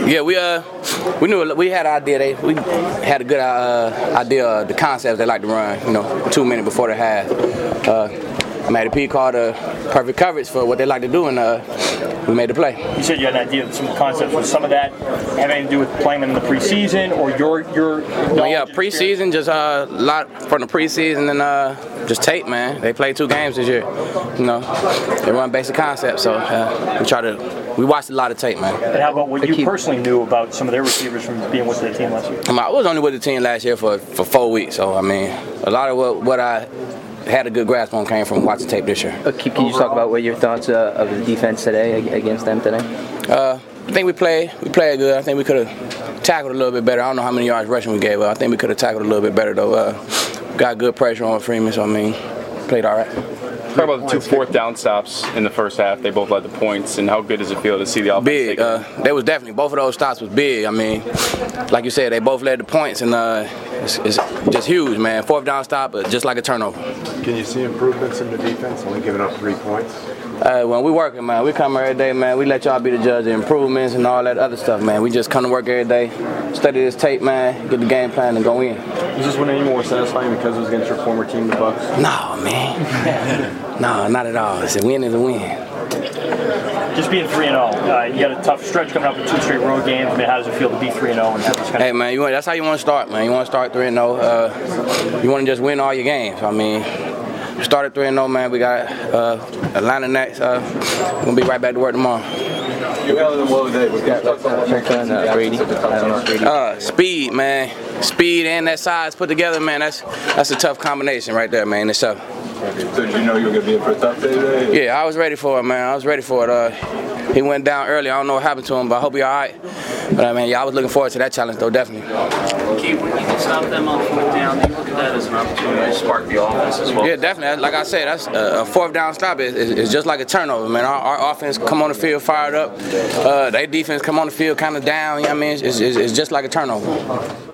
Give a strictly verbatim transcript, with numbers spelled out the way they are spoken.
Yeah, we uh we knew we had an idea. They we had a good uh, idea of the concepts they like to run. You know, two minutes before the half. Uh, Matty P called a perfect coverage for what they like to do, and uh, we made the play. You said you had an idea of some concepts. Was some of that have anything to do with playing them in the preseason, or your your? Well, yeah, preseason, just a uh, lot from the preseason, and uh, just tape, man. They played two games this year. You know, they run basic concepts, so uh, we try to. We watched a lot of tape, man. And how about what you personally knew about some of their receivers from being with the team last year? I, mean, I was only with the team last year for for four weeks, so I mean, a lot of what what I. had a good grasp on came from watching tape this year. Uh, can, can you talk about what your thoughts uh, of the defense today against them today? Uh, I think we played we played good. I think we could have tackled a little bit better. I don't know how many yards rushing we gave, but I think we could have tackled a little bit better though. Uh, got good pressure on Freeman, so I mean, played all right. Talk about the two fourth down stops in the first half. They both led the points, and how good does it feel to see the offense? Big. Uh, they was definitely both of those stops was big. I mean, like you said, they both led the points, and uh, it's, it's just huge, man. Fourth down stop, but just like a turnover. Can you see improvements in the defense? Only giving up three points. Uh, when we working, man, we come every day, man. We let y'all be the judge of improvements and all that other stuff, man. We just come to work every day, study this tape, man, get the game plan, and go in. Is this one any more satisfying because it was against your former team, the Bucks? No, man. No, not at all. It's a win is a win. Just being three and zero, uh, you got a tough stretch coming up with two straight road games. I mean, how does it feel to be three and zero and have this kind hey, of? man, you want, that's how you want to start, man. You want to start three and zero. Uh, you want to just win all your games. I mean, we started three and zero, man. We got uh, Atlanta next. Uh, we're gonna be right back to work tomorrow. You held them well today. What can you talk about uh, Brady? I don't know, Brady. Uh, speed, man. Speed and that size put together, man. That's that's a tough combination right there, man. It's tough. So did you know you were gonna be in for a tough day today? Yeah, I was ready for it, man. I was ready for it. Uh, he went down early. I don't know what happened to him, but I hope he's all right. But I mean, yeah, I was looking forward to that challenge, though, definitely. Keith, when you can stop them on fourth down, do you look at that as an opportunity to spark the offense as well? Yeah, definitely. Like I said, that's uh, a fourth down stop is, is, is just like a turnover, man. Our, our offense come on the field fired up. Uh, their defense come on the field kind of down. You know what I mean? It's, it's, it's just like a turnover.